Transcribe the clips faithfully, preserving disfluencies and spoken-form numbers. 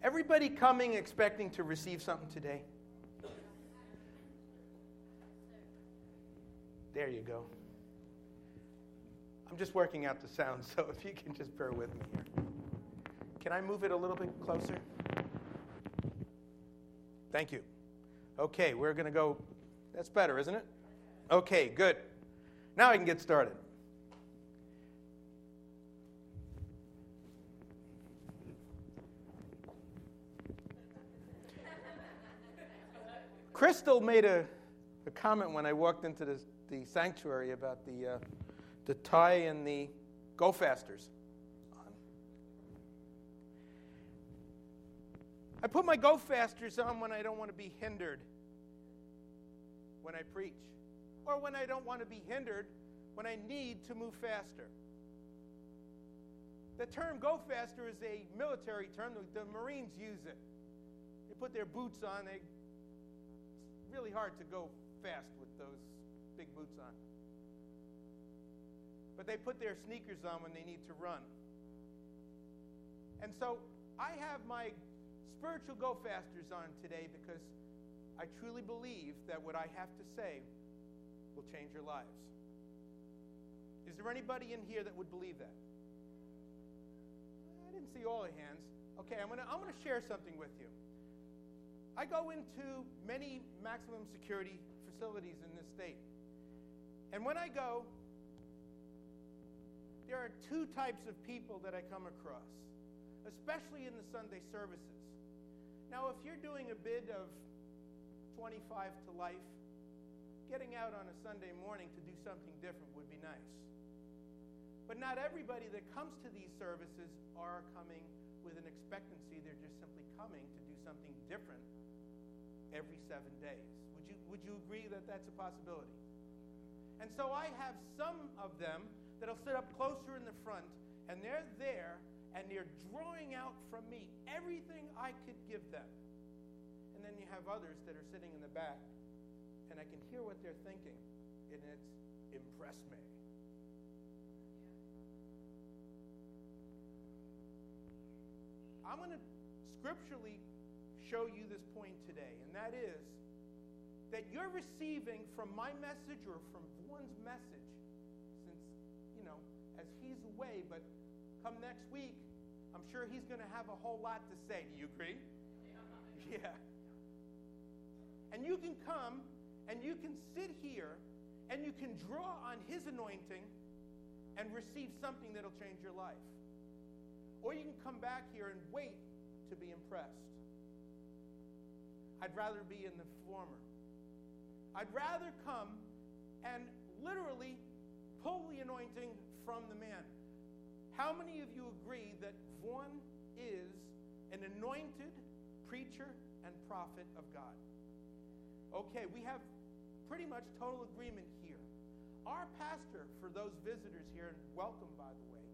Everybody coming expecting to receive something today? There you go. I'm just working out the sound, so if you can just bear with me here. Can I move it a little bit closer? Thank you. Okay, we're going to go. That's better, isn't it? Okay, good. Now I can get started. Crystal made a, a comment when I walked into this, the sanctuary about the uh, the tie and the Go Fasters. I put my Go Fasters on when I don't want to be hindered when I preach, or when I don't want to be hindered when I need to move faster. The term Go Faster is a military term. The, the Marines use it. They put their boots on. They, it's really hard to go fast with those big boots on. But they put their sneakers on when they need to run. And so I have my spiritual Go Fasters on today because I truly believe that what I have to say will change your lives. Is there anybody in here that would believe that? I didn't see all the hands. Okay, I'm gonna I'm gonna share something with you. I go into many maximum security facilities in this state. And when I go, there are two types of people that I come across, especially in the Sunday services. Now, if you're doing a bid of twenty-five to life, getting out on a Sunday morning to do something different would be nice. But not everybody that comes to these services are coming with an expectancy. They're just simply coming to do something different every seven days. Would you, would you agree that that's a possibility? And so I have some of them that'll sit up closer in the front, and they're there, and they're drawing out from me everything I could give them. And then you have others that are sitting in the back, and I can hear what they're thinking, and it's, impress me. I'm going to scripturally show you this point today, and that is that you're receiving from my message or from one's message, since, you know, as he's away, but come next week, I'm sure he's going to have a whole lot to say. Do you agree? Yeah. And you can come and you can sit here and you can draw on his anointing and receive something that'll change your life. Or you can come back here and wait to be impressed. I'd rather be in the former. I'd rather come and literally pull the anointing from the man. How many of you agree that Vaughn is an anointed preacher and prophet of God? Okay, we have pretty much total agreement here. Our pastor, for those visitors here, and welcome, by the way,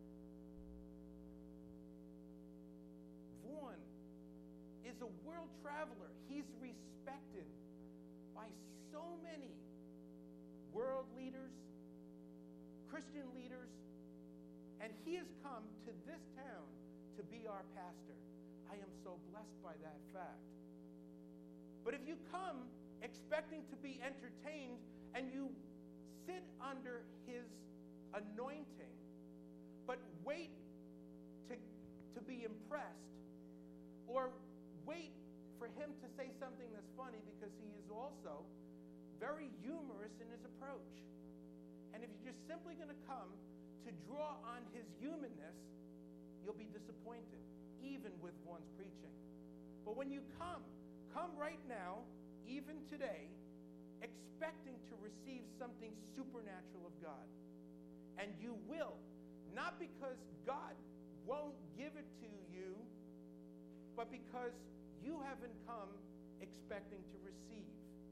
Vaughn is a world traveler. He's respected by so many world leaders, Christian leaders, and he has come to this town to be our pastor. I am so blessed by that fact. But if you come expecting to be entertained and you sit under his anointing, but wait to, to be impressed, or wait for him to say something that's funny, because he is also very humorous in his approach. And if you're just simply going to come to draw on his humanness, you'll be disappointed, even with one's preaching. But when you come, come right now, even today, expecting to receive something supernatural of God. And you will, not because God won't give it to you, but because you haven't come expecting to receive.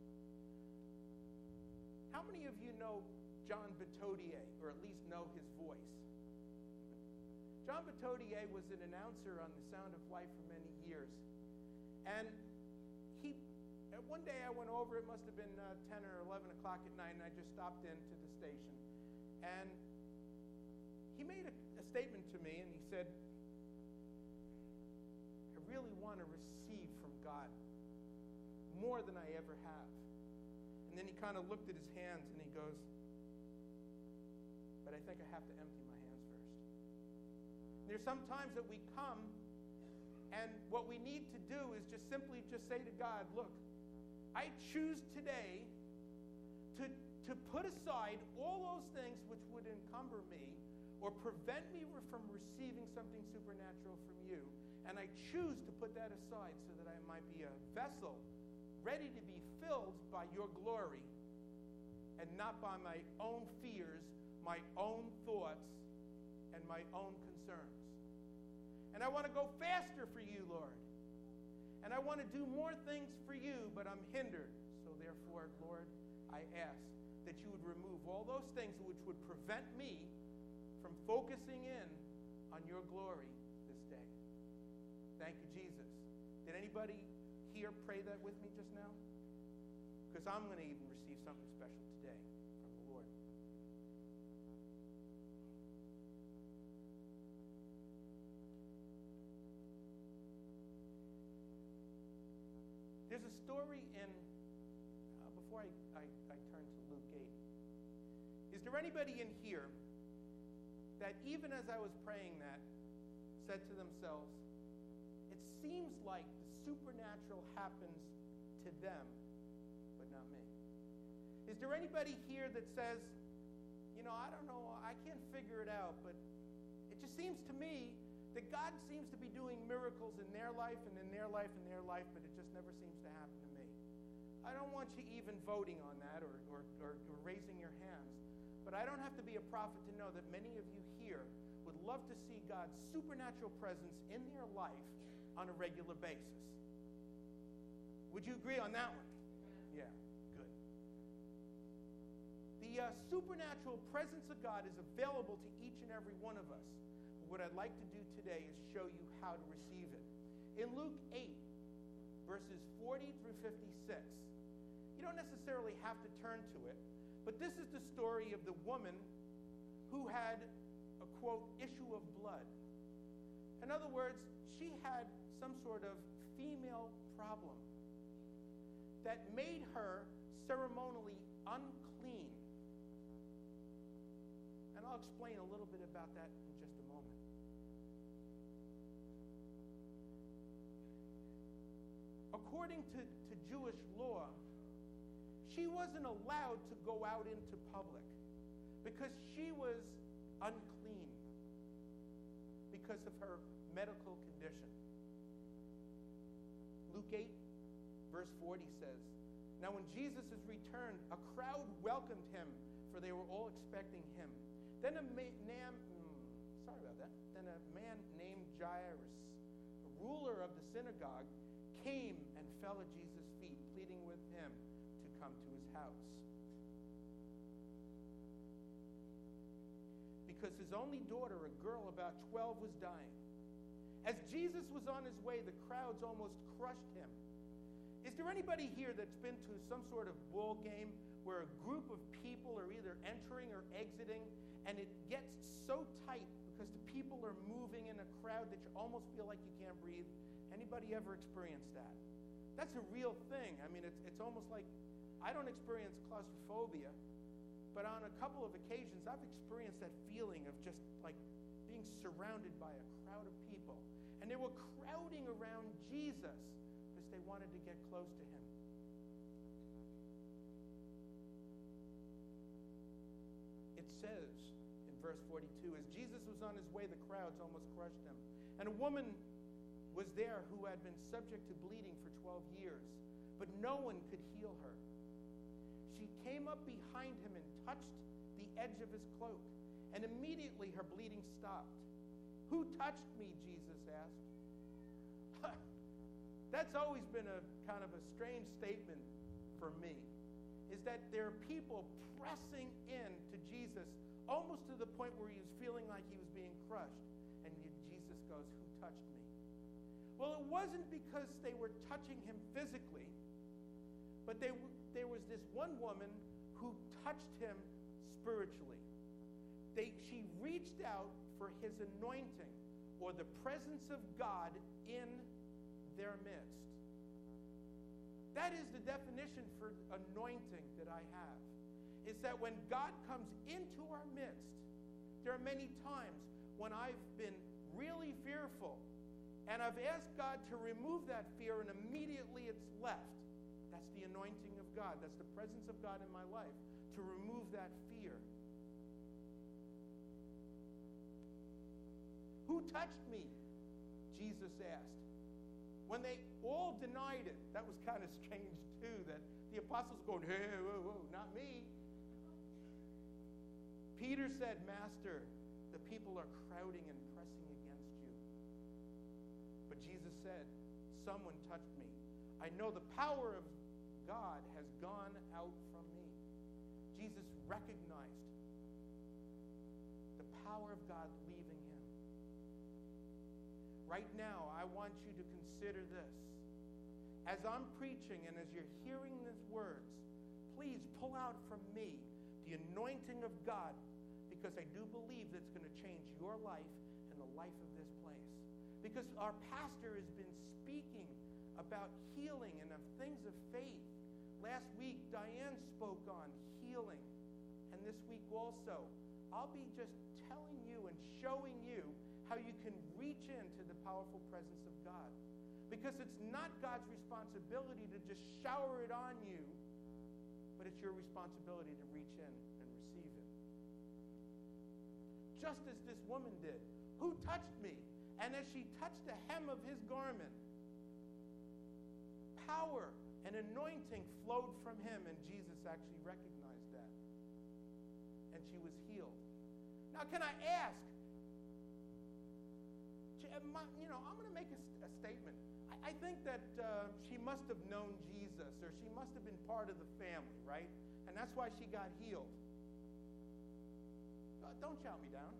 How many of you know John Batodier, or at least know his voice? John Batodier was an announcer on The Sound of Life for many years. And he, one day I went over, it must have been uh, ten or eleven o'clock at night, and I just stopped into the station. And he made a, a statement to me, and he said, I really want to receive from God more than I ever have. And then he kind of looked at his hands and he goes, but I think I have to empty my hands first. There's some times that we come and what we need to do is just simply just say to God, look, I choose today to, to put aside all those things which would encumber me or prevent me from receiving something supernatural from you. And I choose to put that aside so that I might be a vessel ready to be filled by your glory and not by my own fears, my own thoughts, and my own concerns. And I want to go faster for you, Lord. And I want to do more things for you, but I'm hindered. So therefore, Lord, I ask that you would remove all those things which would prevent me from focusing in on your glory this day. Thank you, Jesus. Did anybody here pray that with me just now? Because I'm going to even receive something special today from the Lord. There's a story in, uh, before I, I, I turn to Luke eight, is there anybody in here that even as I was praying that, said to themselves, it seems like the supernatural happens to them, but not me? Is there anybody here that says, you know, I don't know, I can't figure it out, but it just seems to me that God seems to be doing miracles in their life and in their life and their life, but it just never seems to happen to me. I don't want you even voting on that or, or, or, or raising your hands, but I don't have to be a prophet to know that many of you here would love to see God's supernatural presence in their life on a regular basis. Would you agree on that one? Yeah, good. The uh, supernatural presence of God is available to each and every one of us. What I'd like to do today is show you how to receive it. In Luke eight, verses forty through fifty-six, you don't necessarily have to turn to it, but this is the story of the woman who had a, quote, issue of blood. In other words, she had some sort of female problem that made her ceremonially unclean. And I'll explain a little bit about that in just a moment. According to, to Jewish law, she wasn't allowed to go out into public because she was unclean because of her medical condition. Luke eight, verse forty says, now when Jesus is returned, a crowd welcomed him, for they were all expecting him. Then a man, nam, sorry about that. Then a man named Jairus, the ruler of the synagogue, came and fell at Jesus' feet, pleading with him to come to his house. Because his only daughter, a girl about twelve, was dying. As Jesus was on his way, the crowds almost crushed him. Is there anybody here that's been to some sort of ball game where a group of people are either entering or exiting, and it gets so tight because the people are moving in a crowd that you almost feel like you can't breathe? Anybody ever experienced that? That's a real thing. I mean, it's, it's almost like, I don't experience claustrophobia, but on a couple of occasions, I've experienced that feeling of just like being surrounded by a crowd of people. And they were crowding around Jesus because they wanted to get close to him. It says in verse forty-two, as Jesus was on his way, the crowds almost crushed him. And a woman was there who had been subject to bleeding for twelve years, but no one could heal her. She came up behind him and touched the edge of his cloak, and immediately her bleeding stopped. Who touched me? Jesus asked. That's always been a kind of a strange statement for me, is that there are people pressing in to Jesus almost to the point where he was feeling like he was being crushed. And Jesus goes, who touched me? Well, it wasn't because they were touching him physically, but they, there was this one woman who touched him spiritually. They, she reached out for his anointing, or the presence of God in their midst. That is the definition for anointing that I have. Is that when God comes into our midst, there are many times when I've been really fearful and I've asked God to remove that fear and immediately it's left. That's the anointing of God. That's the presence of God in my life to remove that fear. Who touched me? Jesus asked. When they all denied it, that was kind of strange too, that the apostles were going, hey, whoa, whoa, not me. Peter said, Master, the people are crowding and pressing against you. But Jesus said, someone touched me. I know the power of God has gone out from me. Jesus recognized the power of God leaving him. Right now, I want you to consider this. As I'm preaching and as you're hearing these words, please pull out from me the anointing of God, because I do believe that's going to change your life and the life of this place. Because our pastor has been speaking about healing and of things of faith. Last week, Diane spoke on healing. And this week also, I'll be just telling you and showing you how you can reach into the powerful presence of God. Because it's not God's responsibility to just shower it on you, but it's your responsibility to reach in and receive it. Just as this woman did. Who touched me? And as she touched the hem of his garment, power and anointing flowed from him, and Jesus actually recognized that. And she was healed. Now, can I ask? You know, I'm going to make a, a statement. I, I think that uh, she must have known Jesus, or she must have been part of the family, right? And that's why she got healed. Uh, don't shout me down.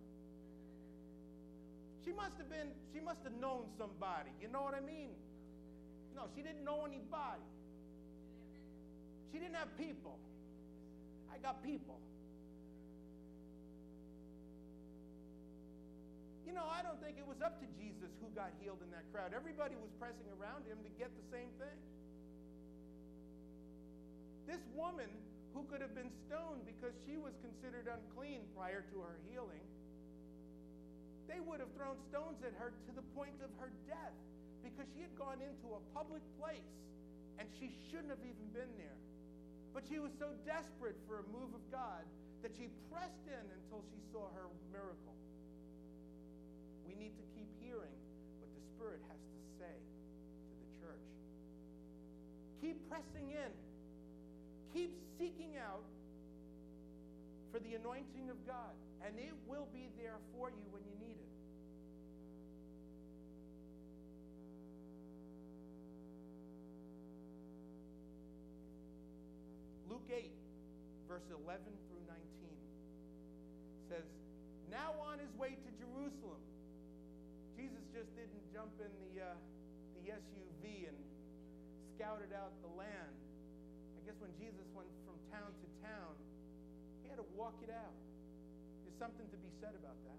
She must have been, she must have known somebody. You know what I mean? No, she didn't know anybody. She didn't have people. I got people. You know, I don't think it was up to Jesus who got healed in that crowd. Everybody was pressing around him to get the same thing. This woman, who could have been stoned because she was considered unclean prior to her healing, they would have thrown stones at her to the point of her death because she had gone into a public place and she shouldn't have even been there. But she was so desperate for a move of God that she pressed in until she saw her miracle. We need to keep hearing what the Spirit has to say to the church. Keep pressing in. Keep seeking out for the anointing of God, and it will be there for you when you need it. Luke eight, verse eleven through nineteen says, now on his way to Jerusalem. Jesus just didn't jump in the, uh, the S U V and scouted out the land. I guess when Jesus went from town to town, he had to walk it out. There's something to be said about that.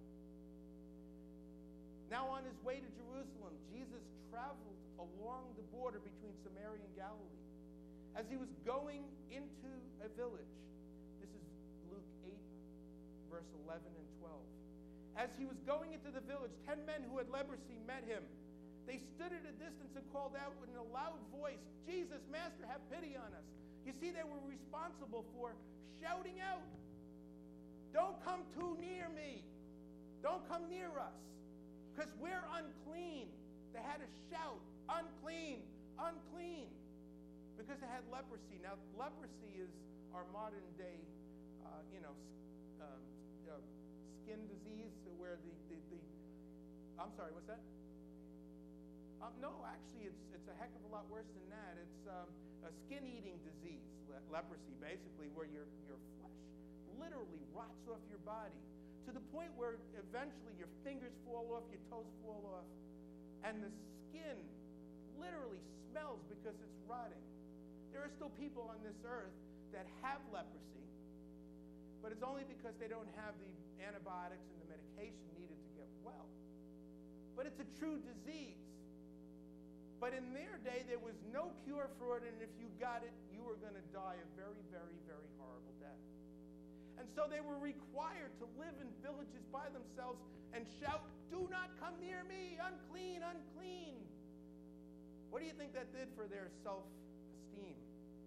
Now on his way to Jerusalem, Jesus traveled along the border between Samaria and Galilee. As he was going into a village, this is Luke eight, verse eleven and twelve. As he was going into the village, ten men who had leprosy met him. They stood at a distance and called out in a loud voice, Jesus, Master, have pity on us. You see, they were responsible for shouting out, don't come too near me. Don't come near us, because we're unclean. They had to shout, unclean, unclean, because they had leprosy. Now, leprosy is our modern day, uh, you know, um, uh, skin disease, where the, the, the I'm sorry, what's that? Um, no, actually, it's it's a heck of a lot worse than that. It's um, a skin-eating disease, le- leprosy, basically, where your your flesh literally rots off your body to the point where eventually your fingers fall off, your toes fall off, and the skin literally smells because it's rotting. There are still people on this earth that have leprosy, but it's only because they don't have the antibiotics and the medication needed to get well. But it's a true disease. But in their day, there was no cure for it, and if you got it, you were going to die a very, very, very horrible death. And so they were required to live in villages by themselves and shout, "Do not come near me, unclean, unclean." What do you think that did for their self-esteem?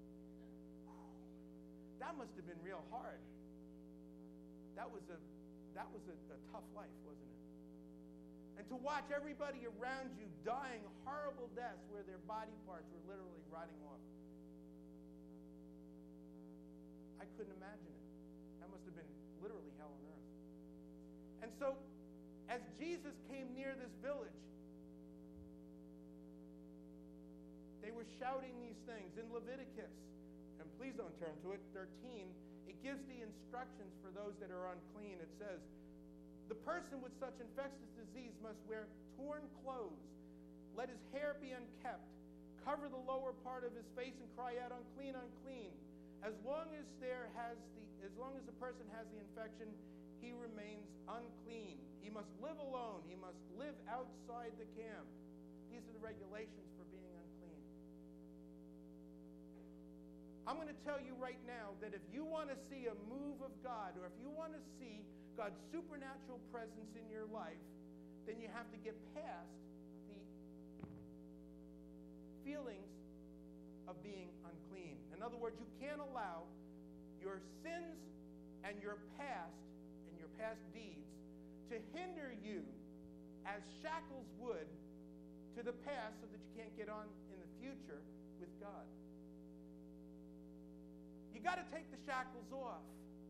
That must have been real hard. That was a that was a, a tough life, wasn't it? And to watch everybody around you dying horrible deaths where their body parts were literally rotting off. I couldn't imagine it. That must have been literally hell on earth. And so, as Jesus came near this village, they were shouting these things. In Leviticus, and please don't turn to it, thirteen, it gives the instructions for those that are unclean. It says, the person with such infectious disease must wear torn clothes. Let his hair be unkept. Cover the lower part of his face and cry out, "Unclean, unclean." As long as there has the, as long as the person has the infection, he remains unclean. He must live alone. He must live outside the camp. These are the regulations for being unclean. I'm going to tell you right now that if you want to see a move of God, or if you want to see God's supernatural presence in your life, then you have to get past the feelings of being unclean. In other words, you can't allow your sins and your past and your past deeds to hinder you as shackles would to the past so that you can't get on in the future with God. You got to take the shackles off.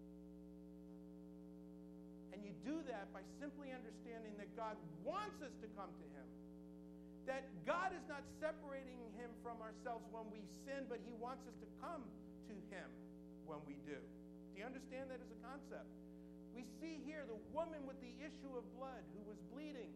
And you do that by simply understanding that God wants us to come to him. That God is not separating him from ourselves when we sin, but he wants us to come to him when we do. Do you understand that as a concept? We see here the woman with the issue of blood who was bleeding.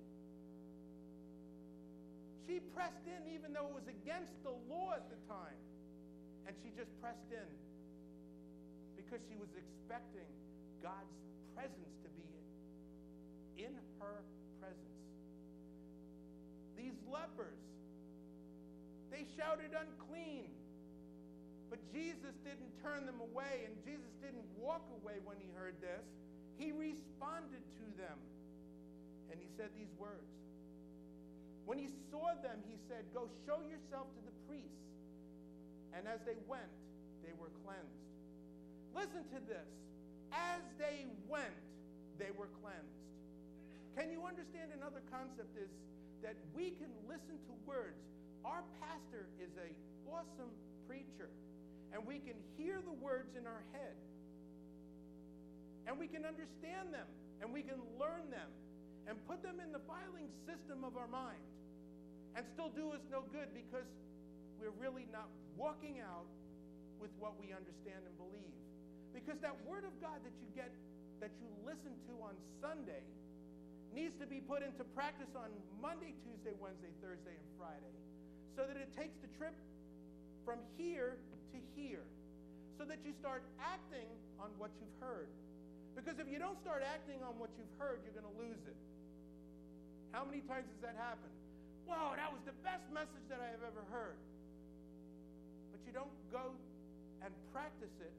She pressed in even though it was against the law at the time. And she just pressed in because she was expecting God's presence to be in her presence. These lepers, they shouted unclean, but Jesus didn't turn them away, and Jesus didn't walk away when he heard this. He responded to them, and he said these words. When he saw them, he said, "Go show yourself to the priests." And as they went, they were cleansed. Listen to this. As they went, they were cleansed. Can you understand another concept is that we can listen to words. Our pastor is an awesome preacher, and we can hear the words in our head, and we can understand them, and we can learn them, and put them in the filing system of our mind, and still do us no good because we're really not walking out with what we understand and believe. Because that word of God that you get, that you listen to on Sunday, needs to be put into practice on Monday, Tuesday, Wednesday, Thursday, and Friday, so that it takes the trip from here to here, so that you start acting on what you've heard. Because if you don't start acting on what you've heard, you're going to lose it. How many times has that happened? Whoa, that was the best message that I have ever heard. But you don't go and practice it,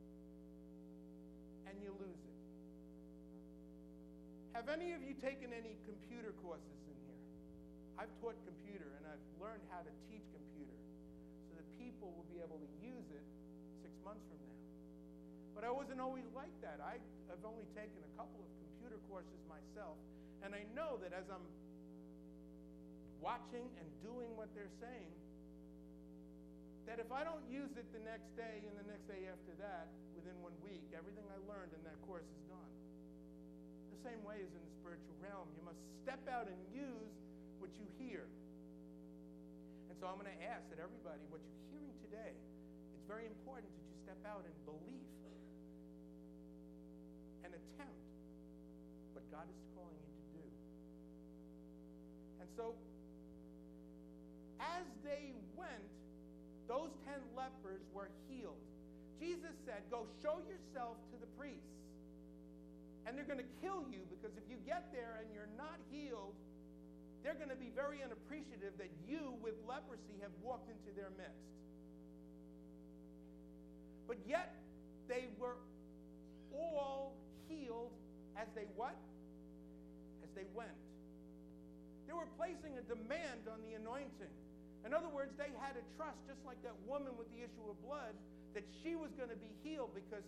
and you lose it. Have any of you taken any computer courses in here? I've taught computer, and I've learned how to teach computer so that people will be able to use it six months from now. But I wasn't always like that. I have only taken a couple of computer courses myself, and I know that as I'm watching and doing what they're saying, that if I don't use it the next day and the next day after that, within one week, everything I learned in that course is gone. The same way as in the spiritual realm. You must step out and use what you hear. And so I'm going to ask that everybody, what you're hearing today, it's very important that you step out and believe and attempt what God is calling you to do. And so, as they went, those ten lepers were healed. Jesus said, "Go show yourself to the priests." And they're going to kill you because if you get there and you're not healed, they're going to be very unappreciative that you with leprosy have walked into their midst. But yet, they were all healed as they what? As they went. They were placing a demand on the anointing. In other words, they had to trust, just like that woman with the issue of blood, that she was going to be healed, because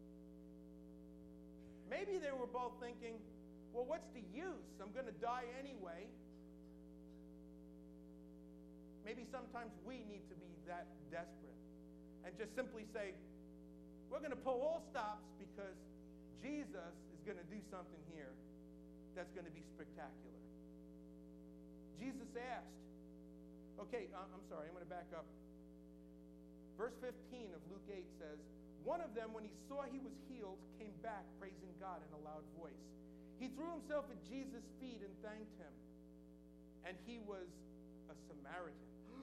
maybe they were both thinking, well, what's the use? I'm going to die anyway. Maybe sometimes we need to be that desperate and just simply say, we're going to pull all stops because Jesus is going to do something here that's going to be spectacular. Jesus asked, okay, I'm sorry, I'm going to back up. Verse fifteen of Luke eight says, one of them, when he saw he was healed, came back praising God in a loud voice. He threw himself at Jesus' feet and thanked him. And he was a Samaritan.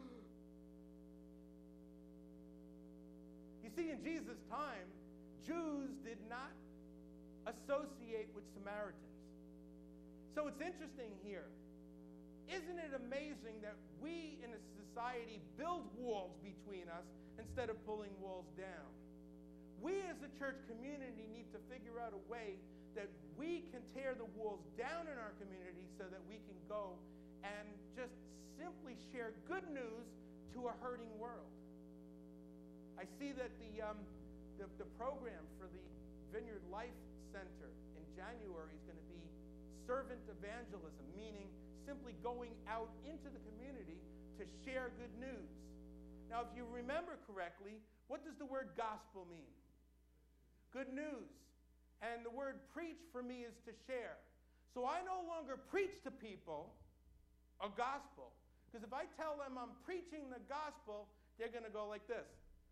You see, in Jesus' time, Jews did not associate with Samaritans. So it's interesting here. Isn't it amazing that we in a society build walls between us instead of pulling walls down? We as a church community need to figure out a way that we can tear the walls down in our community so that we can go and just simply share good news to a hurting world. I see that the, um, the, the program for the Vineyard Life Center in January is going to be servant evangelism, meaning simply going out into the community to share good news. Now, if you remember correctly, what does the word gospel mean? Good news. And the word preach for me is to share. So I no longer preach to people a gospel. Because if I tell them I'm preaching the gospel, they're going to go like this.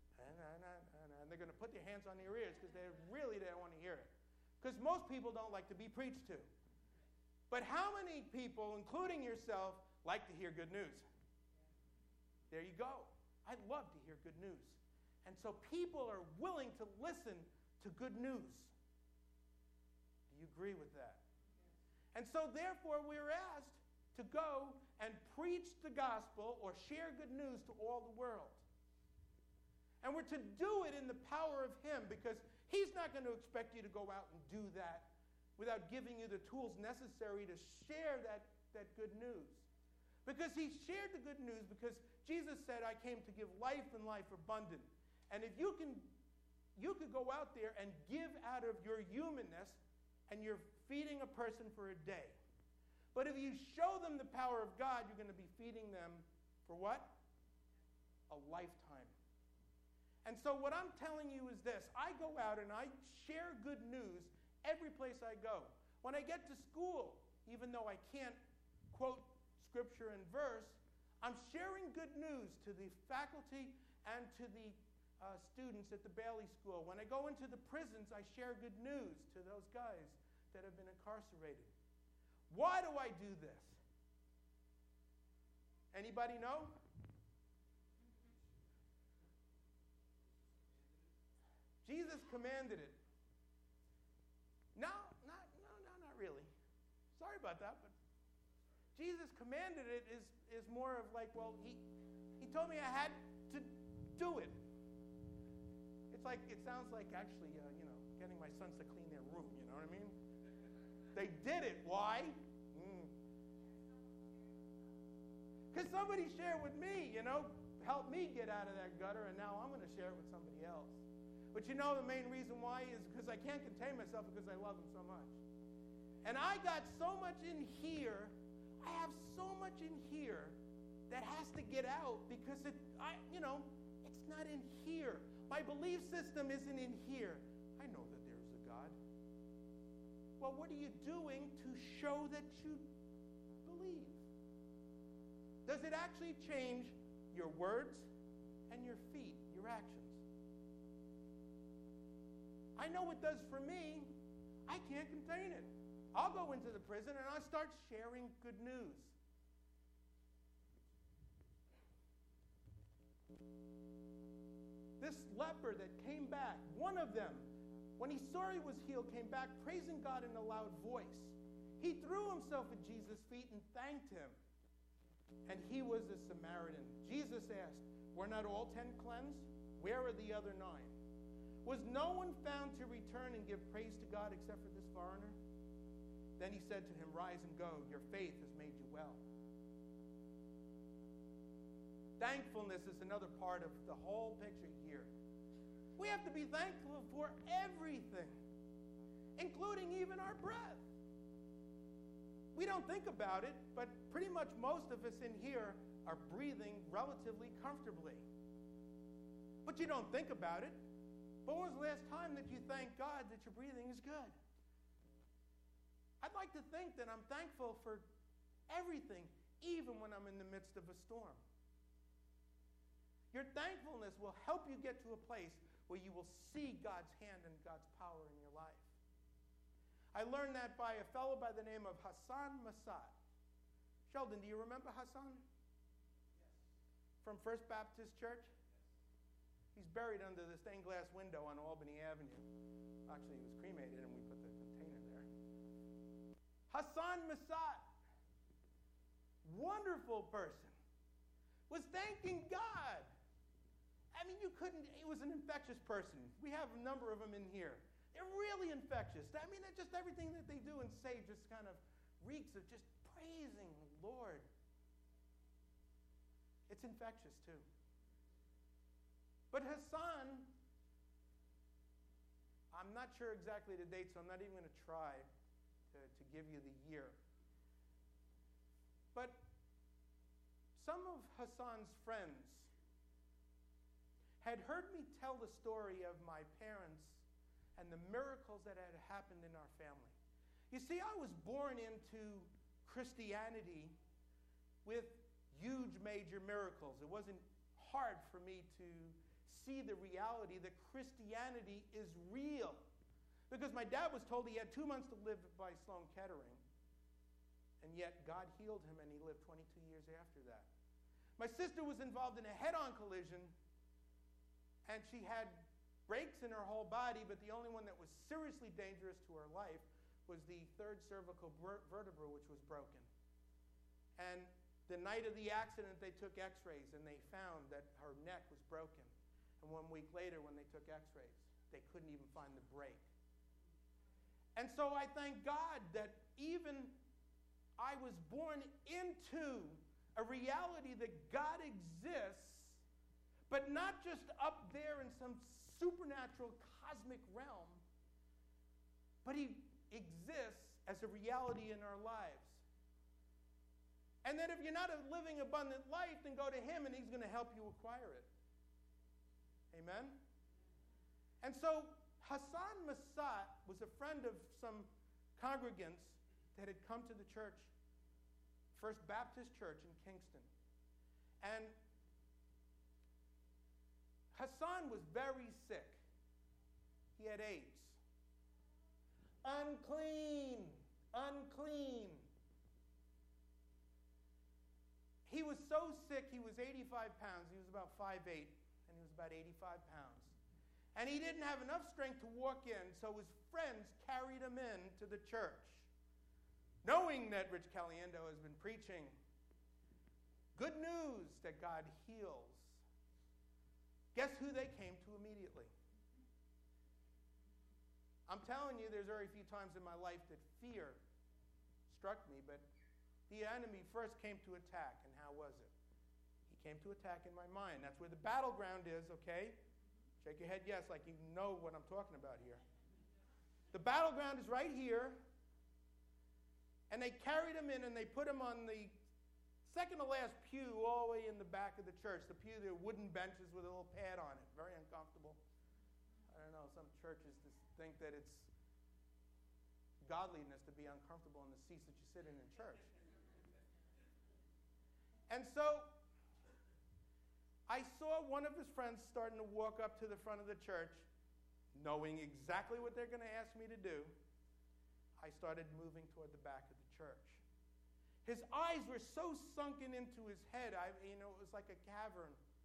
And they're going to put their hands on their ears because they really don't want to hear it. Because most people don't like to be preached to. But how many people, including yourself, like to hear good news? There you go. I love to hear good news. And so people are willing to listen to good news. Do you agree with that? And so therefore we're asked to go and preach the gospel or share good news to all the world. And we're to do it in the power of him, because he's not going to expect you to go out and do that without giving you the tools necessary to share that, that good news. Because he shared the good news because Jesus said, I came to give life and life abundant. And if you can, you could go out there and give out of your humanness, and you're feeding a person for a day. But if you show them the power of God, you're going to be feeding them for what? A lifetime. And so what I'm telling you is this. I go out and I share good news every place I go. When I get to school, even though I can't quote scripture and verse, I'm sharing good news to the faculty and to the uh, students at the Bailey School. When I go into the prisons, I share good news to those guys that have been incarcerated. Why do I do this? Anybody know? Jesus commanded it. No, not, no, no, not really. Sorry about that, but Jesus commanded it is, is more of like, well, he, he told me I had to do it. It's like, it sounds like actually, uh, you know, getting my sons to clean their room, you know what I mean? They did it. Why? Because mm. somebody shared with me, you know, help me get out of that gutter, and now I'm going to share it with somebody else. But you know the main reason why is because I can't contain myself because I love him so much. And I got so much in here, I have so much in here that has to get out because it, I, you know, it's not in here. My belief system isn't in here. I know that there's a God. Well, what are you doing to show that you believe? Does it actually change your words and your feet, your actions? I know it does for me. I can't contain it. I'll go into the prison and I'll start sharing good news. This leper that came back, one of them, when he saw he was healed, came back praising God in a loud voice. He threw himself at Jesus' feet and thanked him. and he was a Samaritan. Jesus asked, were not all ten cleansed? Where are the other nine? Was no one found to return and give praise to God except for this foreigner? Then he said to him, rise and go. Your faith has made you well. Thankfulness is another part of the whole picture here. We have to be thankful for everything, including even our breath. We don't think about it, but pretty much most of us in here are breathing relatively comfortably. But you don't think about it. But when was the last time that you thank God that your breathing is good? I'd like to think that I'm thankful for everything, even when I'm in the midst of a storm. Your thankfulness will help you get to a place where you will see God's hand and God's power in your life. I learned that by a fellow by the name of Hassan Massad. Sheldon, do you remember Hassan? Yes. From First Baptist Church? Yes. He's buried under the stained glass window on Albany Avenue. Actually, he was cremated and we put the container there. Hassan Massad, wonderful person, was thanking God. I mean, you couldn't, he was an infectious person. We have a number of them in here. They're really infectious. I mean, just everything that they do and say just kind of reeks of just praising the Lord. It's infectious too. But Hassan, I'm not sure exactly the date, so I'm not even going to try to, to give you the year. But some of Hassan's friends had heard me tell the story of my parents and the miracles that had happened in our family. You see, I was born into Christianity with huge major miracles. It wasn't hard for me to see the reality that Christianity is real. Because my dad was told he had two months to live by Sloan Kettering, and yet God healed him and he lived twenty-two years after that. My sister was involved in a head-on collision, and she had breaks in her whole body, but the only one that was seriously dangerous to her life was the third cervical vertebra, which was broken. And the night of the accident, they took x-rays, and they found that her neck was broken. And one week later, when they took x-rays, they couldn't even find the break. And so I thank God that even I was born into a reality that God exists, but not just up there in some supernatural cosmic realm, but he exists as a reality in our lives. And that if you're not living abundant life, then go to him and he's going to help you acquire it. Amen? And so Hassan Massad was a friend of some congregants that had come to the church, First Baptist Church in Kingston. And Hassan was very sick. He had AIDS. Unclean, unclean. He was so sick, he was eighty-five pounds. He was about five eight, and he was about eighty-five pounds. And he didn't have enough strength to walk in, so his friends carried him in to the church, knowing that Rich Caliendo has been preaching good news that God heals. Guess who they came to immediately? I'm telling you, there's very few times in my life that fear struck me, but the enemy first came to attack, and how was it? He came to attack in my mind. That's where the battleground is, okay? Shake your head yes, like you know what I'm talking about here. The battleground is right here, and they carried him in, and they put him on the second to last pew all the way in the back of the church. The pew, there are wooden benches with a little pad on it. Very uncomfortable. I don't know, some churches just think that it's godliness to be uncomfortable in the seats that you sit in in church. And so I saw one of his friends starting to walk up to the front of the church, knowing exactly what they're going to ask me to do. I started moving toward the back of the church. His eyes were so sunken into his head, I, you know, it was like a cavern.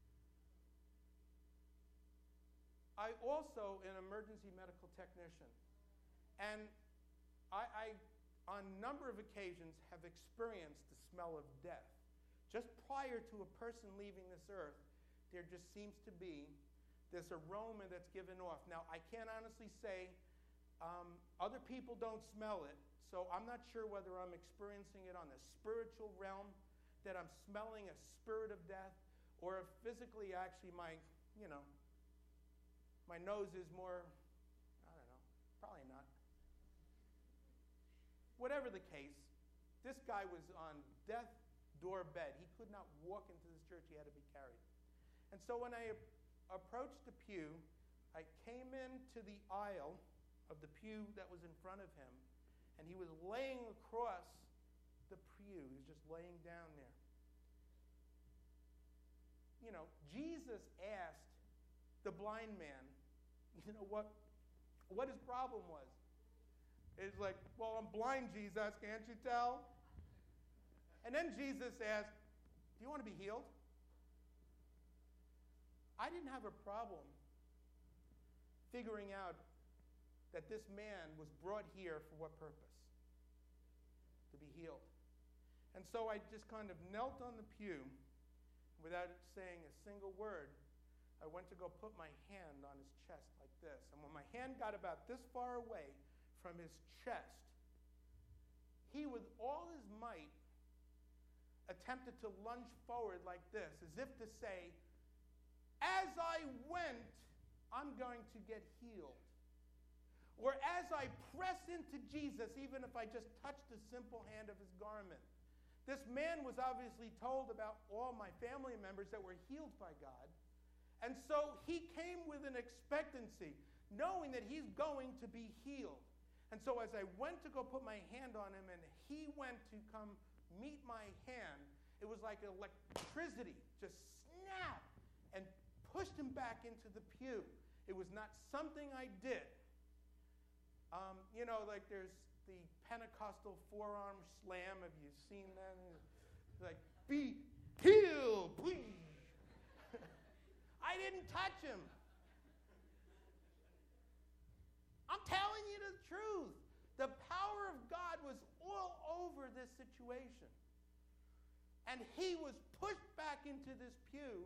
I also an emergency medical technician, and I, I, on a number of occasions, have experienced the smell of death, just prior to a person leaving this earth, there just seems to be this aroma that's given off. Now, I can't honestly say um, other people don't smell it, so I'm not sure whether I'm experiencing it on the spiritual realm, that I'm smelling a spirit of death, or if physically, actually, my, you know, my nose is more, I don't know, probably not. Whatever the case, this guy was on death's door bed. He could not walk into this church. He had to be carried. And so when I approached the pew, I came into the aisle of the pew that was in front of him, and he was laying across the pew. He was just laying down there. You know, Jesus asked the blind man, you know, what, what his problem was. It's like, well, I'm blind, Jesus, can't you tell? And then Jesus asked, do you want to be healed? I didn't have a problem figuring out that this man was brought here for what purpose? To be healed. And so I just kind of knelt on the pew without saying a single word. I went to go put my hand on his chest like this. And when my hand got about this far away from his chest, he, with all his might, attempted to lunge forward like this, as if to say, as I went, I'm going to get healed. Or as I press into Jesus, even if I just touch the simple hand of his garment. This man was obviously told about all my family members that were healed by God. And so he came with an expectancy, knowing that he's going to be healed. And so as I went to go put my hand on him and he went to come meet my hand, it was like electricity just snapped and pushed him back into the pew. It was not something I did. Um, you know, like there's the Pentecostal forearm slam. Have you seen that? It's like, be healed, please. I didn't touch him. I'm telling you the truth. The power of God was all over this situation. And he was pushed back into this pew.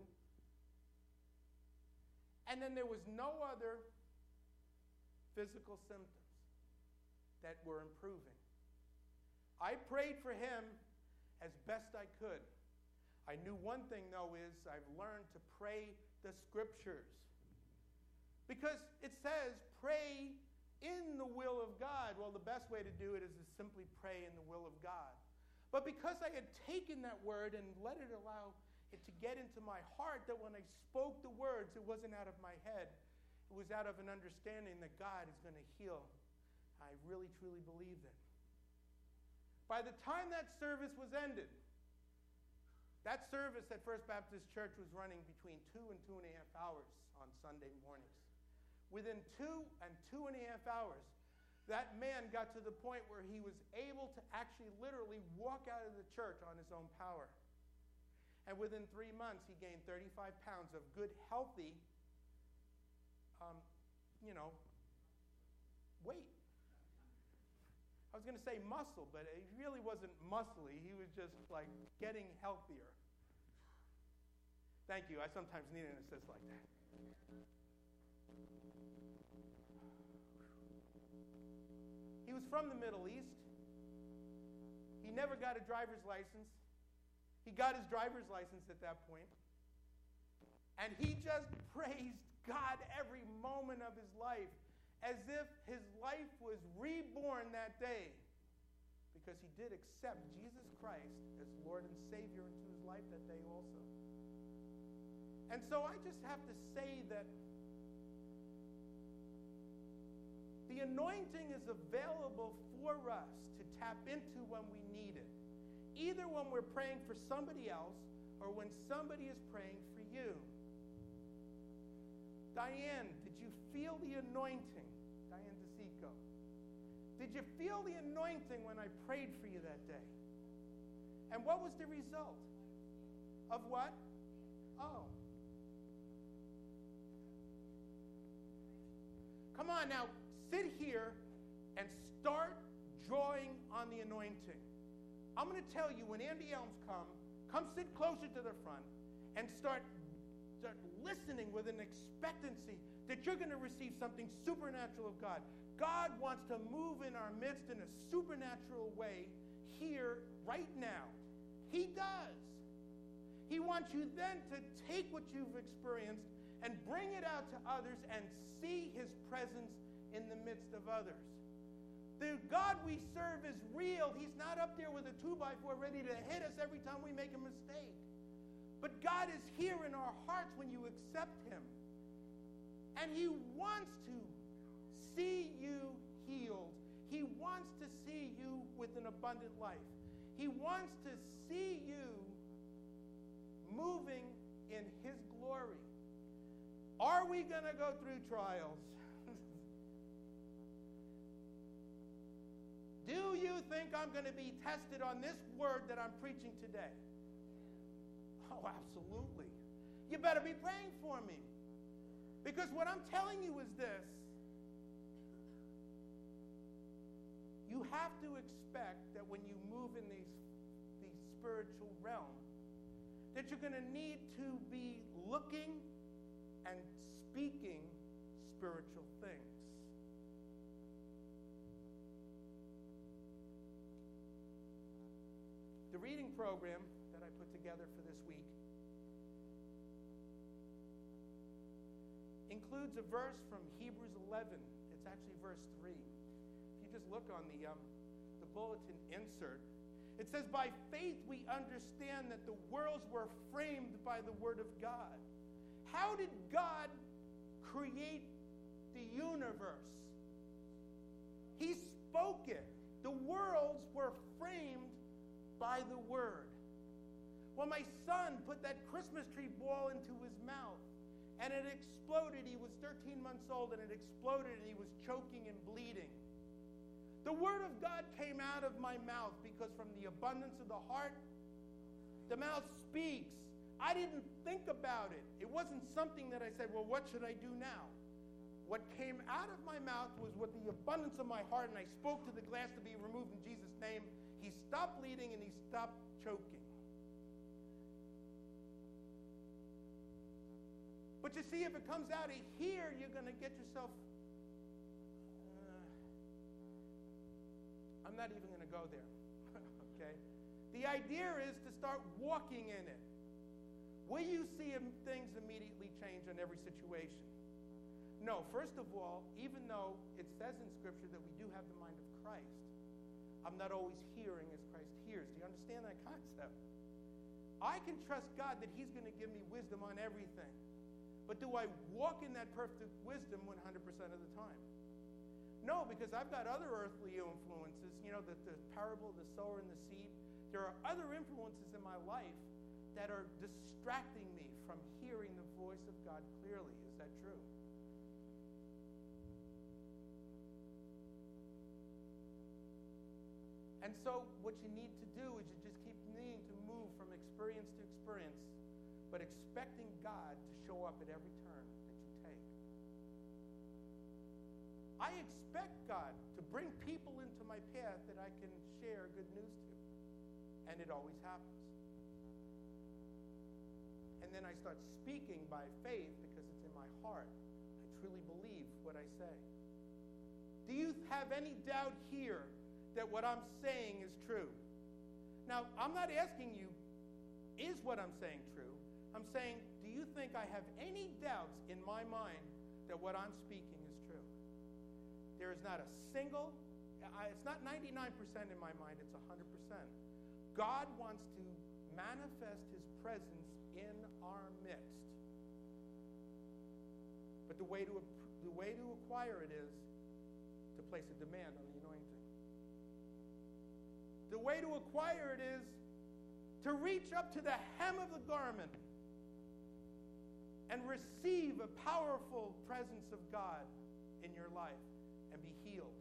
And then there was no other physical symptoms that were improving. I prayed for him as best I could. I knew one thing, though, is I've learned to pray the scriptures. Because it says, pray in the will of God. Well, the best way to do it is to simply pray in the will of God. But because I had taken that word and let it allow it to get into my heart, that when I spoke the words, it wasn't out of my head. It was out of an understanding that God is going to heal. I really, truly believed it. By the time that service was ended, that service at First Baptist Church was running between two and two and a half hours on Sunday mornings. Within two and two and a half hours, that man got to the point where he was able to actually literally walk out of the church on his own power. And within three months, he gained thirty-five pounds of good, healthy, um, you know, weight. I was going to say muscle, but he really wasn't muscly. He was just like getting healthier. Thank you. I sometimes need an assist like that. He was from the Middle East. He never got a driver's license. He got his driver's license at that point. And he just praised God every moment of his life as if his life was reborn that day, because he did accept Jesus Christ as Lord and Savior into his life that day also. And so I just have to say that the anointing is available for us to tap into when we need it, either when we're praying for somebody else or when somebody is praying for you. Diane, did you feel the anointing? Diane DeSico. Did you feel the anointing when I prayed for you that day? And what was the result? Of what? Oh. Come on now, sit here and start drawing on the anointing. I'm going to tell you, when Andy Elms come, come sit closer to the front and start, start listening with an expectancy that you're going to receive something supernatural of God. God wants to move in our midst in a supernatural way here, right now. He does. He wants you then to take what you've experienced and bring it out to others and see his presence in the midst of others. The God we serve is real. He's not up there with a two by four ready to hit us every time we make a mistake. But God is here in our hearts when you accept him. And he wants to see you healed. He wants to see you with an abundant life. He wants to see you moving in his glory. Are we going to go through trials? Do you think I'm going to be tested on this word that I'm preaching today? Oh, absolutely. You better be praying for me. Because what I'm telling you is this. You have to expect that when you move in these, these spiritual realms, that you're going to need to be looking and speaking spiritual things. The reading program that I put together for this week includes a verse from Hebrews eleven. It's actually verse three. If you just look on the, um, the bulletin insert, it says, by faith we understand that the worlds were framed by the word of God. How did God create the universe? He spoke it. The worlds were framed by the word. When my son put that Christmas tree ball into his mouth and it exploded, he was thirteen months old, and it exploded and he was choking and bleeding. The word of God came out of my mouth because from the abundance of the heart, the mouth speaks. I didn't think about it. It wasn't something that I said, well, what should I do now? What came out of my mouth was what the abundance of my heart, and I spoke to the glass to be removed in Jesus' name. He stopped bleeding and he stopped choking. But you see, if it comes out of here, you're going to get yourself, uh, I'm not even going to go there. Okay? The idea is to start walking in it. Will you see things immediately change in every situation? No. First of all, even though it says in Scripture that we do have the mind of Christ, I'm not always hearing as Christ hears. Do you understand that concept? I can trust God that he's going to give me wisdom on everything. But do I walk in that perfect wisdom one hundred percent of the time? No, because I've got other earthly influences. You know, the, the parable of the sower and the seed. There are other influences in my life that are distracting me from hearing the voice of God clearly. Is that true? And so what you need to do is you just keep needing to move from experience to experience, but expecting God to show up at every turn that you take. I expect God to bring people into my path that I can share good news to. And it always happens. And then I start speaking by faith because it's in my heart. I truly believe what I say. Do you have any doubt here that what I'm saying is true? Now, I'm not asking you, is what I'm saying true? I'm saying, do you think I have any doubts in my mind that what I'm speaking is true? There is not a single, I, it's not ninety-nine percent in my mind, it's one hundred percent. God wants to manifest his presence in our midst. But the way to, the way to acquire it is to place a demand on the anointing. The way to acquire it is to reach up to the hem of the garment and receive a powerful presence of God in your life and be healed.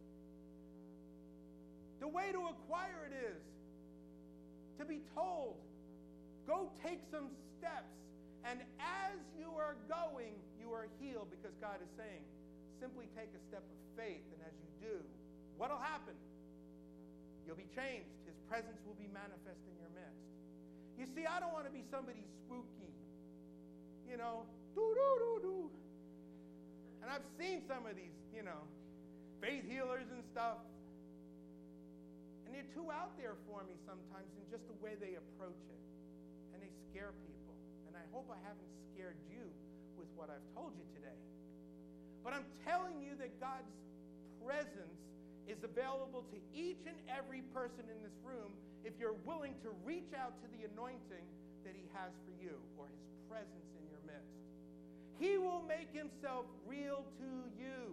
The way to acquire it is to be told, go take some steps, and as you are going, you are healed, because God is saying, simply take a step of faith, and as you do, what will happen? You'll be changed. His presence will be manifest in your midst. You see, I don't want to be somebody spooky. You know, doo-doo-doo-doo. And I've seen some of these, you know, faith healers and stuff. And they're too out there for me sometimes in just the way they approach it. And they scare people. And I hope I haven't scared you with what I've told you today. But I'm telling you that God's presence is available to each and every person in this room if you're willing to reach out to the anointing that he has for you, or his presence in your midst. He will make himself real to you.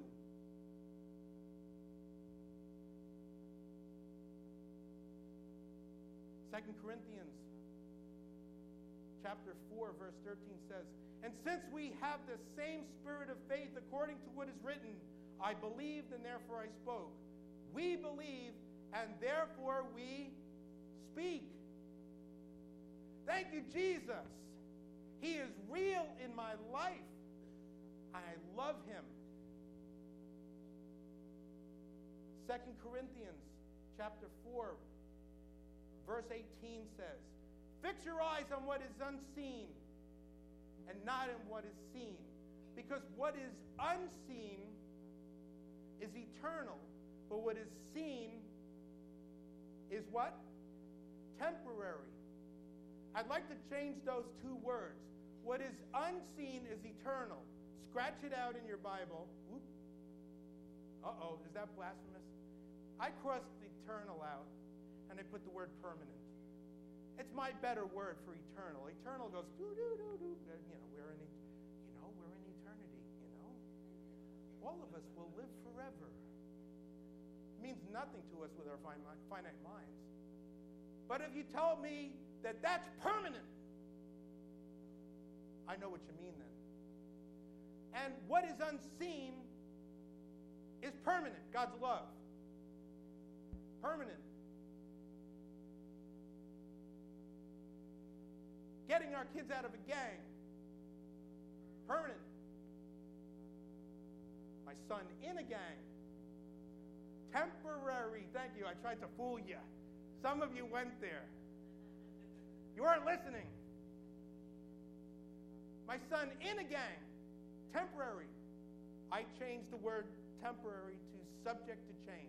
Second Corinthians chapter four, verse thirteen says, "And since we have the same spirit of faith according to what is written, I believed and therefore I spoke. We believe and therefore we speak." Thank you, Jesus. He is real in my life. I love him. Second Corinthians chapter four, verse eighteen says, "Fix your eyes on what is unseen and not in what is seen. Because what is unseen is eternal, but what is seen is what? Temporary." I'd like to change those two words. What is unseen is eternal. Scratch it out in your Bible. Whoop. Uh-oh, is that blasphemous? I crossed eternal out, and I put the word permanent. It's my better word for eternal. Eternal goes doo-doo-doo-doo. You know, we're in, you know, we're in eternity, you know. All of us will live forever. It means nothing to us with our finite minds. But if you tell me that that's permanent, I know what you mean then. And what is unseen is permanent. God's love. Permanent. Getting our kids out of a gang. Permanent. My son in a gang. Temporary. Thank you. I tried to fool you. Some of you went there. You weren't listening. My son in a gang. Temporary. I changed the word temporary to subject to change.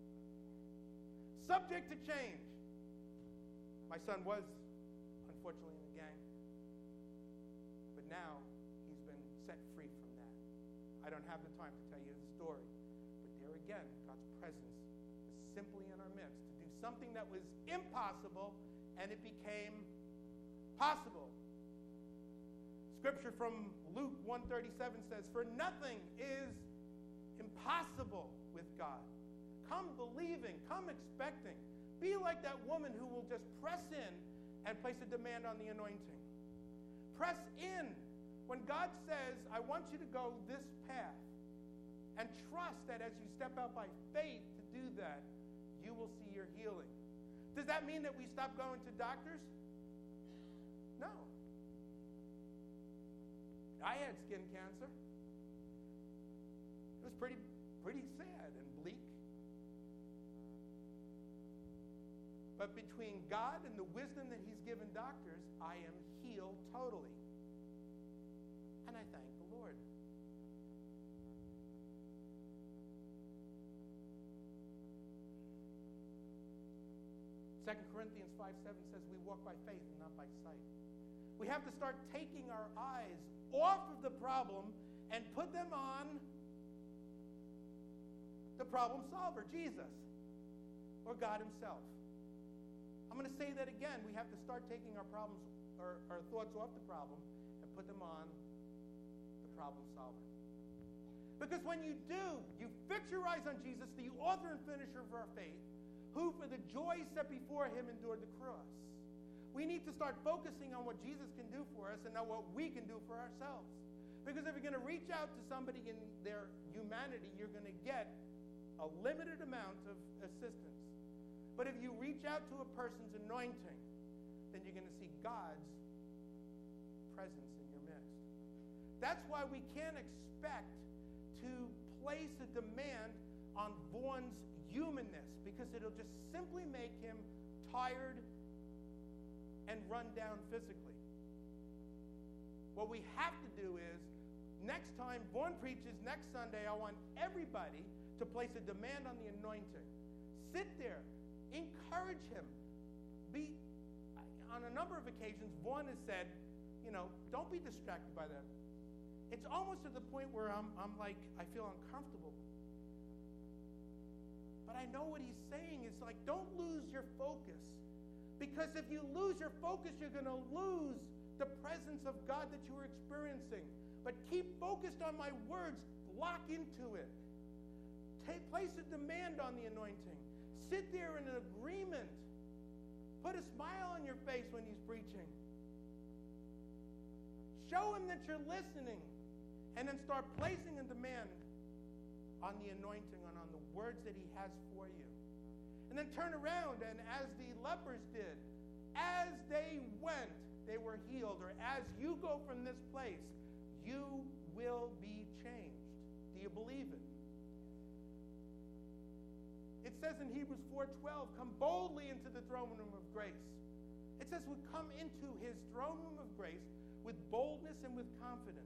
Subject to change. My son was, unfortunately, in a gang. But now he's been set free from that. I don't have the time to tell you the story. But there again, God's presence is simply in our midst to do something that was impossible, and it became possible. Scripture from Luke one thirty-seven says, "For nothing is impossible with God." Come believing, come expecting. Be like that woman who will just press in and place a demand on the anointing. Press in. When God says, "I want you to go this path," and trust that as you step out by faith to do that, you will see your healing. Does that mean that we stop going to doctors? No. I had skin cancer. It was pretty, pretty sad and bleak. But between God and the wisdom that he's given doctors, I am healed totally. And I thank the Lord. Second Corinthians five seven says we walk by faith and not by sight. We have to start taking our eyes off of the problem and put them on the problem solver, Jesus, or God himself. I'm going to say that again. We have to start taking our problems, or our thoughts off the problem and put them on the problem solver. Because when you do, you fix your eyes on Jesus, the author and finisher of our faith, who for the joy set before him endured the cross. We need to start focusing on what Jesus can do for us and not what we can do for ourselves. Because if you're going to reach out to somebody in their humanity, you're going to get a limited amount of assistance. But if you reach out to a person's anointing, then you're going to see God's presence in your midst. That's why we can't expect to place a demand on Vaughn's humanness, because it'll just simply make him tired and run down physically. What we have to do is, next time Vaughn preaches next Sunday, I want everybody to place a demand on the anointing. Sit there. Encourage him. Be, on a number of occasions, Vaughn has said, you know, don't be distracted by that. It's almost to the point where I'm, I'm like, I feel uncomfortable. But I know what he's saying. It's like, don't lose your focus. Because if you lose your focus, you're going to lose the presence of God that you are experiencing. But keep focused on my words. Lock into it. Take, place a demand on the anointing. Sit there in an agreement. Put a smile on your face when he's preaching. Show him that you're listening. And then start placing a demand on the anointing and on the words that he has for you. And then turn around, and as the lepers did, as they went, they were healed. Or as you go from this place, you will be changed. Do you believe it? It says in Hebrews four twelve, come boldly into the throne room of grace. It says we come into his throne room of grace with boldness and with confidence.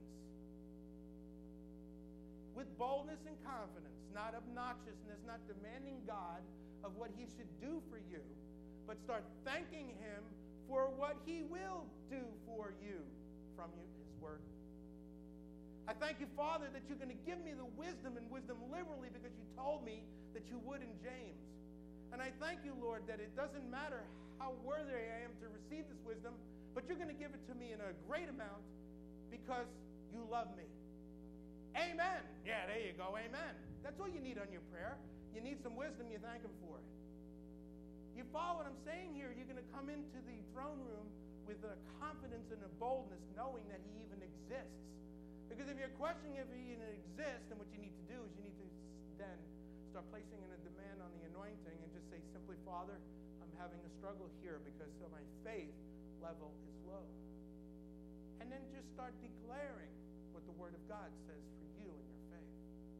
With boldness and confidence, not obnoxiousness, not demanding God of what he should do for you, but start thanking him for what he will do for you from you, his word. I thank you, Father, that you're going to give me the wisdom and wisdom liberally because you told me that you would in James. And I thank you, Lord, that it doesn't matter how worthy I am to receive this wisdom, but you're going to give it to me in a great amount because you love me. Amen. Yeah, there you go. Amen. That's all you need on your prayer. You need some wisdom. You thank him for it. You follow what I'm saying here? You're going to come into the throne room with a confidence and a boldness, knowing that he even exists. Because if you're questioning if he even exists, then what you need to do is you need to then start placing in a demand on the anointing and just say simply, Father, I'm having a struggle here because my faith level is low. And then just start declaring what the Word of God says for you in your faith.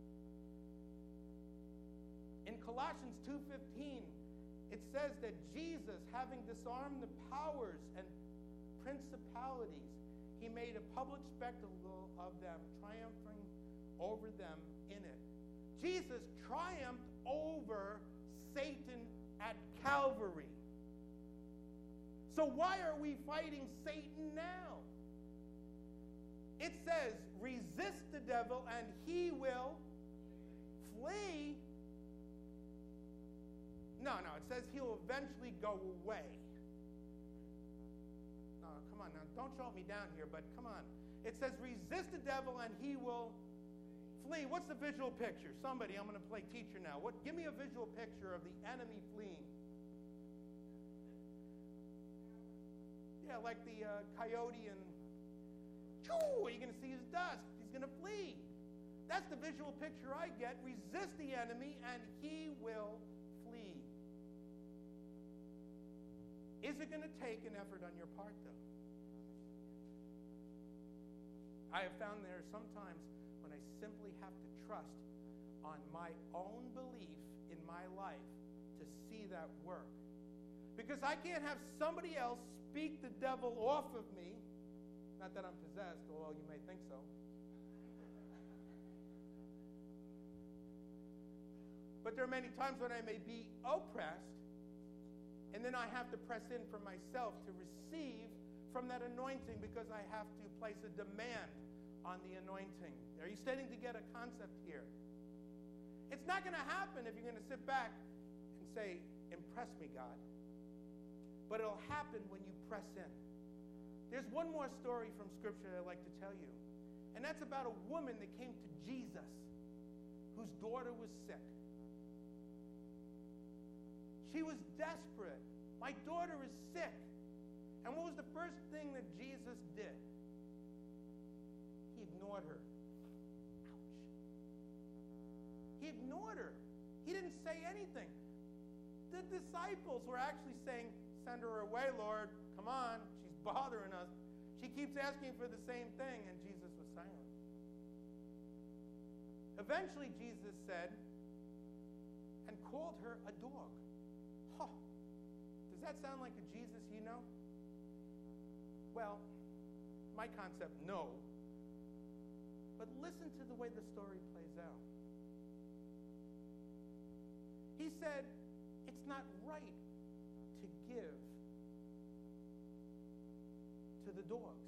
In Colossians two fifteen, it says that Jesus, having disarmed the powers and principalities, he made a public spectacle of them, triumphing over them in it. Jesus triumphed over Satan at Calvary. So why are we fighting Satan now? It says, resist the devil and he will flee. No, no, it says he'll eventually go away. No, come on now, don't show me down here, but come on. It says resist the devil and he will flee. What's the visual picture? Somebody, I'm going to play teacher now. What? Give me a visual picture of the enemy fleeing. Yeah, like the uh, coyote and choo, you're going to see his dust. He's going to flee. That's the visual picture I get. Resist the enemy and he will flee. Is it going to take an effort on your part, though? I have found there are some times when I simply have to trust on my own belief in my life to see that work. Because I can't have somebody else speak the devil off of me. Not that I'm possessed, although you may think so. But there are many times when I may be oppressed, and then I have to press in for myself to receive from that anointing because I have to place a demand on the anointing. Are you starting to get a concept here? It's not going to happen if you're going to sit back and say, impress me, God. But it'll happen when you press in. There's one more story from Scripture I'd like to tell you. And that's about a woman that came to Jesus whose daughter was sick. She was desperate. My daughter is sick. And what was the first thing that Jesus did? He ignored her. Ouch. He ignored her. He didn't say anything. The disciples were actually saying, send her away, Lord. Come on. She's bothering us. She keeps asking for the same thing. And Jesus was silent. Eventually, Jesus said, and called her a dog. Huh. Does that sound like a Jesus you know? Well, my concept, no. But listen to the way the story plays out. He said, it's not right to give to the dogs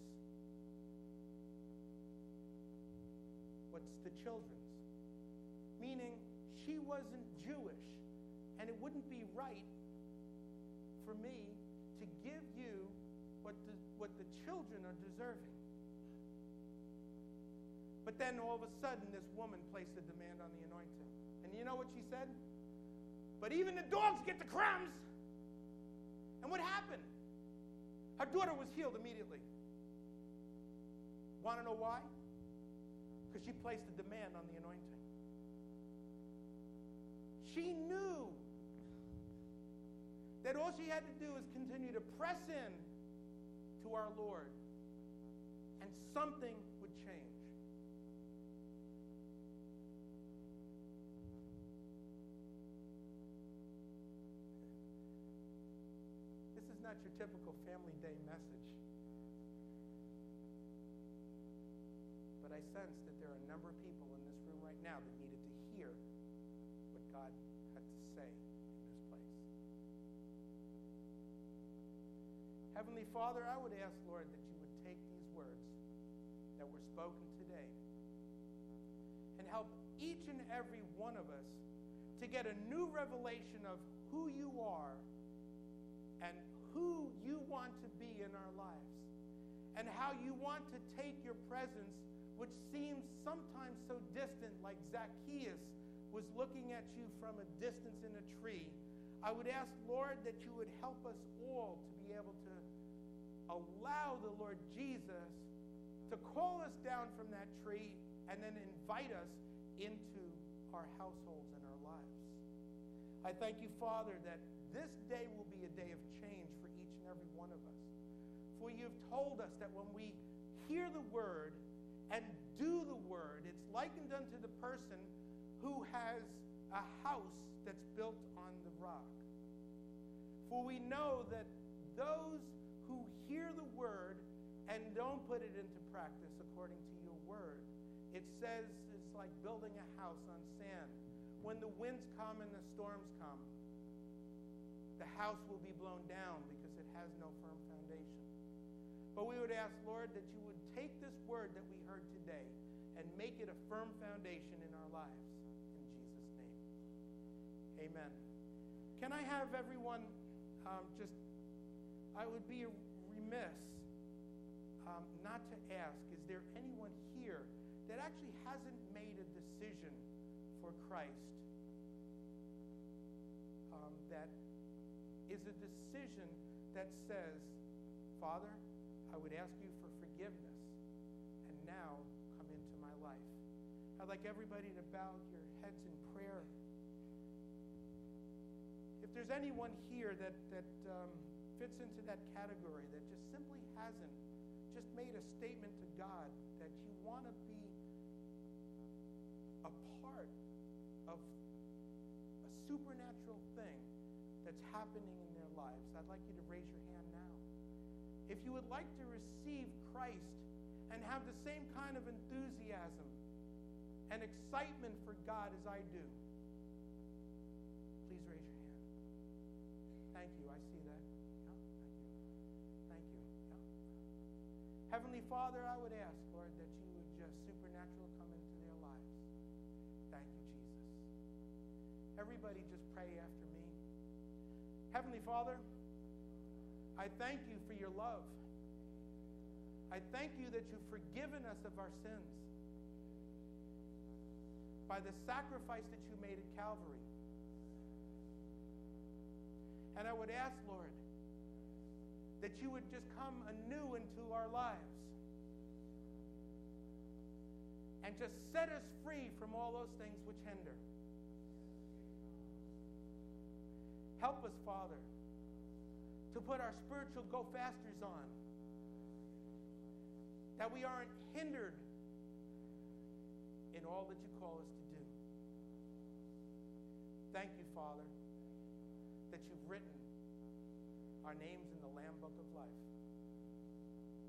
what's the children's. Meaning, she wasn't Jewish, and it wouldn't be right for me to give you what the, what the children are deserving. But then all of a sudden, this woman placed a demand on the anointing. And you know what she said? But even the dogs get the crumbs. And what happened? Her daughter was healed immediately. Want to know why? Because she placed a demand on the anointing. She knew that all she had to do is continue to press in to our Lord, and something would change. This is not your typical family day message. But I sense that there are a number of people in this room right now that needed to hear what God had to say in this place. Heavenly Father, I would ask, Lord, that you would take these words that were spoken today and help each and every one of us to get a new revelation of who you are and who you want to be in our lives, and how you want to take your presence, which seems sometimes so distant, like Zacchaeus was looking at you from a distance in a tree. I would ask, Lord, that you would help us all to be able to allow the Lord Jesus to call us down from that tree and then invite us into our households and our lives. I thank you, Father, that this day will be a day of change for each and every one of us. For you've told us that when we hear the word and do the word, it's likened unto the person who has a house that's built on the rock. For we know that those who hear the word and don't put it into practice according to your word, it says it's like building a house on sand. When the winds come and the storms come, the house will be blown down because it has no firm foundation. But we would ask, Lord, that you would take this word that we heard today and make it a firm foundation in our lives. In Jesus' name, amen. Can I have everyone um, just, I would be remiss um, not to ask, is there anyone here that actually hasn't made a decision for Christ? Um, that is a decision that says, Father, I would ask you for forgiveness, and now come into my life. I'd like everybody to bow your heads in prayer. If there's anyone here that, that um, fits into that category, that just simply hasn't just made a statement to God that you want to be a part of a supernatural thing that's happening in their lives, I'd like you to raise your hand now. If you would like to receive Christ and have the same kind of enthusiasm and excitement for God as I do, please raise your hand. Thank you. I see that. Yeah, thank you. Thank you. Yeah. Heavenly Father, I would ask, Lord, that you would just supernaturally come into their lives. Thank you, Jesus. Everybody just pray after me. Heavenly Father, I thank you for your love. I thank you that you've forgiven us of our sins by the sacrifice that you made at Calvary. And I would ask, Lord, that you would just come anew into our lives and just set us free from all those things which hinder. Help us, Father, to put our spiritual go-fasters on, that we aren't hindered in all that you call us to do. Thank you, Father, that you've written our names in the Lamb Book of Life.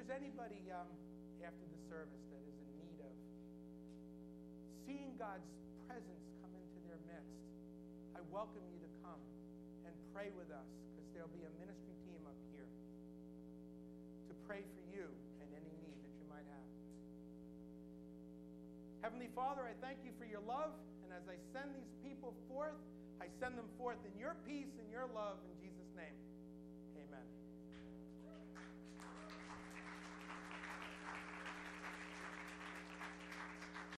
there's anybody um, after the service that is in need of seeing God's presence come into their midst, I welcome you to come and pray with us, because there'll be a ministry team up here to pray for you and any need that you might have. Heavenly Father, I thank you for your love, and as I send these people forth, I send them forth in your peace and your love in Jesus' name. Amen.